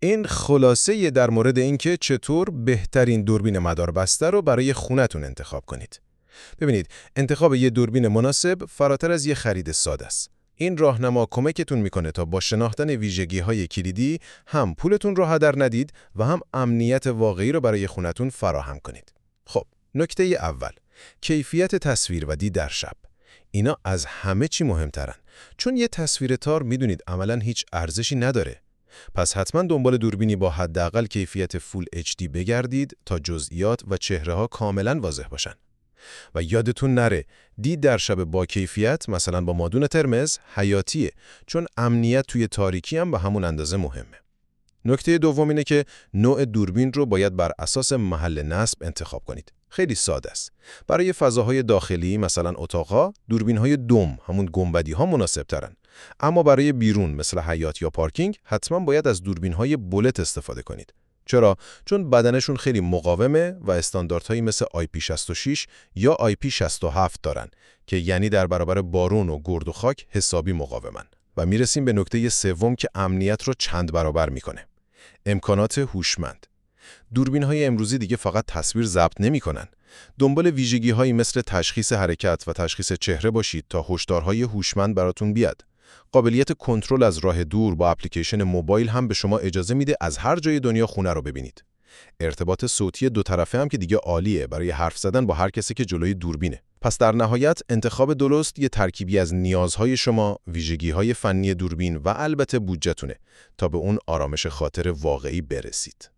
این خلاصه در مورد اینکه چطور بهترین دوربین مداربسته رو برای خونتون انتخاب کنید. ببینید، انتخاب یه دوربین مناسب فراتر از یه خرید ساده است. این راهنما کمکتون میکنه تا با شناختن ویژگی‌های کلیدی هم پولتون رو هدر ندید و هم امنیت واقعی رو برای خونتون فراهم کنید. خب، نکته اول، کیفیت تصویر و دید در شب. اینا از همه چی مهمترن، چون یه تصویر تار میدونید عملاً هیچ ارزشی نداره. پس حتما دنبال دوربینی با حداقل کیفیت فول HD بگردید تا جزئیات و چهره‌ها کاملاً واضح باشن. و یادتون نره، دید در شب با کیفیت، مثلا با مادون ترمز، حیاتیه، چون امنیت توی تاریکی هم به همون اندازه مهمه. نکته دوم اینه که نوع دوربین رو باید بر اساس محل نصب انتخاب کنید. خیلی ساده است. برای فضاهای داخلی مثلا اتاق‌ها، دوربین‌های دوم، همون گنبدی‌ها مناسب ترن. اما برای بیرون مثل حیاط یا پارکینگ، حتما باید از دوربین‌های بولت استفاده کنید. چرا؟ چون بدنشون خیلی مقاومه و استانداردهایی مثل IP66 یا IP67 دارن که یعنی در برابر بارون و گرد و خاک حسابی مقاومن. و میرسیم به نکته سوم که امنیت رو چند برابر میکنه. امکانات هوشمند. دوربین‌های امروزی دیگه فقط تصویر ضبط نمی‌کنن. دنبال ویژگی‌هایی مثل تشخیص حرکت و تشخیص چهره باشید تا هشدارهای هوشمند براتون بیاد. قابلیت کنترل از راه دور با اپلیکیشن موبایل هم به شما اجازه میده از هر جای دنیا خونه رو ببینید. ارتباط صوتی دو طرفه هم که دیگه عالیه برای حرف زدن با هر کسی که جلوی دوربینه. پس در نهایت انتخاب درست یه ترکیبی از نیازهای شما، ویژگی‌های فنی دوربین و البته بودجه‌تونه تا به اون آرامش خاطر واقعی برسید.